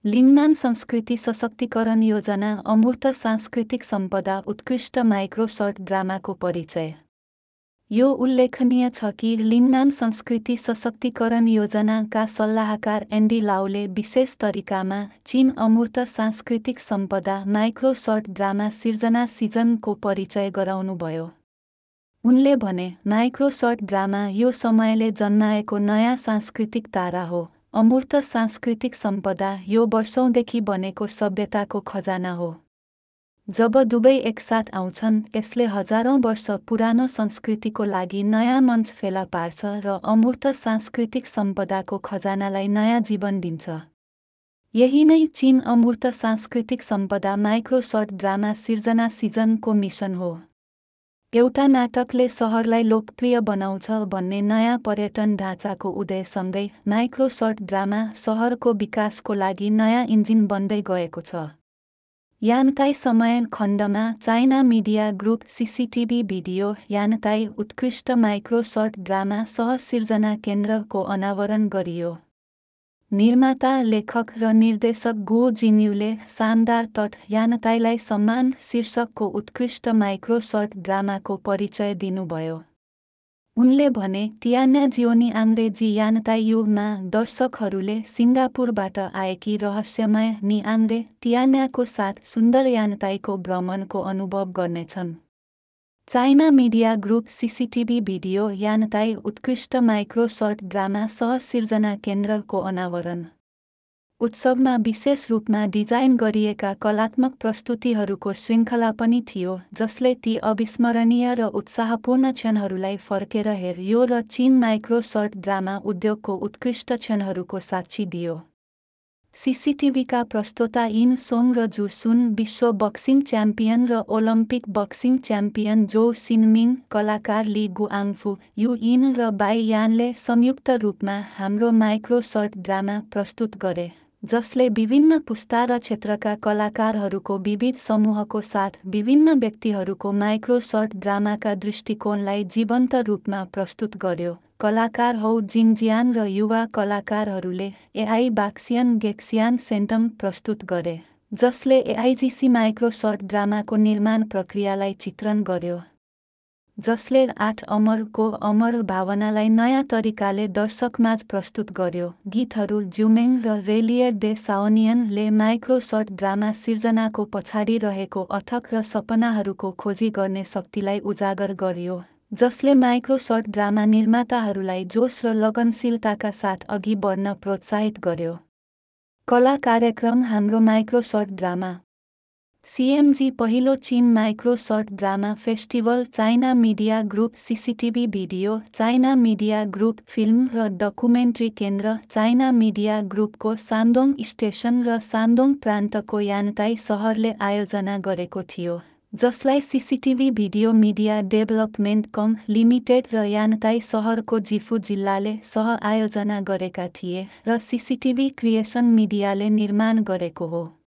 लिङ्नान संस्कृति सशक्तिकरण योजना अमूर्त सांस्कृतिक सम्पदा उत्कृष्ट माइक्रो सर्ट ड्रामाको परिचय। यो उल्लेखनीय छ कि लिङ्नान संस्कृति सशक्तिकरण योजनाका सल्लाहकार एन्डी लाउले विशेष तरिकामा चीन अमूर्त सांस्कृतिक सम्पदा माइक्रो सर्ट ड्रामा सिर्जना सिजनको परिचय गराउनुभयो। उनले भने, माइक्रो सर्ट ड्रामा यो समयले जन्माएको नयाँ सांस्कृतिक तारा हो। अमूर्त सांस्कृतिक सम्पदा यो वर्षौंदेखि बनेको सभ्यताको खजाना हो। जब दुवै एकसाथ आउँछन्, यसले हजारौं वर्ष पुरानो संस्कृतिको लागि नयाँ मञ्च फेला पार्छ र अमूर्त सांस्कृतिक सम्पदाको खजानालाई नयाँ जीवन दिन्छ। यही नै चीन अमूर्त सांस्कृतिक सम्पदा माइक्रो सर्ट ड्रामा सिर्जना सिजनको मिसन हो। एउटा नाटकले सहरलाई लोकप्रिय बनाउँछ भन्ने नयाँ पर्यटन ढाँचाको उदयसँगै माइक्रो सर्ट ड्रामा सहरको विकासको लागि नयाँ इन्जिन बन्दै गएको छ। यानताई समय खण्डमा China media group CCTV video Yantai उत्कृष्ट माइक्रो सर्ट ड्रामा सह सिर्जना केन्द्रको अनावरण गरियो। निर्माता, लेखक र निर्देशक गो जिन्यूले शानदार तट यानताईलाई सम्मान शीर्षकको उत्कृष्ट माइक्रो सर्ट ड्रामाको परिचय दिनुभयो। उनले भने, तियान्या जियोनी आङ्ग्रेजी यानताई युगमा दर्शकहरूले सिङ्गापुरबाट आएकी रहस्यमय नि आङ्ग्रे तियान्याको साथ सुन्दर यानताईको भ्रमणको अनुभव गर्नेछन्। China media group CCTV video Yantai उत्कृष्ट माइक्रो सर्ट ड्रामा सह सिर्जना केन्द्रको अनावरण उत्सवमा विशेष रूपमा डिजाइन गरिएका कलात्मक प्रस्तुतिहरूको श्रृङ्खला पनि थियो, जसले ती अविस्मरणीय र उत्साहपूर्ण क्षणहरूलाई फर्केर हेर्यो र चीन माइक्रो सर्ट ड्रामा उद्योगको उत्कृष्ट क्षणहरूको साक्षी दियो। सीसीटीभीका प्रस्तोता यिन सोङ र जु सुन, विश्व बक्सिङ च्याम्पियन र ओलम्पिक बक्सिङ च्याम्पियन जो सिनमिङ, कलाकार ली गुआङफू, यु यिन र बाई यानले संयुक्त रूपमा हाम्रो माइक्रो सर्ट ड्रामा प्रस्तुत गरे, जसले विभिन्न पुस्ता र क्षेत्रका कलाकारहरूको विविध समूहको साथ विभिन्न व्यक्तिहरूको माइक्रो सर्ट ड्रामाका दृष्टिकोणलाई जीवन्त रूपमा प्रस्तुत गर्यो। कलाकार हौ जिङजियान र युवा कलाकारहरूले एआई बाक्सियन गेक्सियान सेन्टम प्रस्तुत गरे, जसले एआईजीसी माइक्रो सर्ट ड्रामाको निर्माण प्रक्रियालाई चित्रण गर्यो, जसले 8 अमरको अमर भावनालाई नयाँ तरिकाले दर्शकमाझ प्रस्तुत गर्यो। गीतहरू ज्युमेङ र रेलियर दे साओनियनले माइक्रो सर्ट ड्रामा सिर्जनाको पछाडि रहेको अथक र सपनाहरूको खोजी गर्ने शक्तिलाई उजागर गर्यो, जसले माइक्रो सर्ट ड्रामा निर्माताहरूलाई जोश र लगनशीलताका साथ अघि बढ्न प्रोत्साहित गर्यो। कला कार्यक्रम हाम्रो माइक्रो सर्ट ड्रामा सीएमजी पहिलो चीन micro short drama festival China media group CCTV video China media group film र डकुमेन्ट्री केन्द्र चाइना मिडिया ग्रुपको सान्दोङ स्टेसन र सान्दोङ प्रान्तको यानताई सहरले आयोजना गरेको थियो, जसलाई सीसीटीभी भिडियो मिडिया डेभलपमेन्ट कङ लिमिटेड र यानताई सहरको जिफु जिल्लाले सह आयोजना गरेका थिए र सीसीटीभी क्रिएसन मिडियाले निर्माण गरेको हो।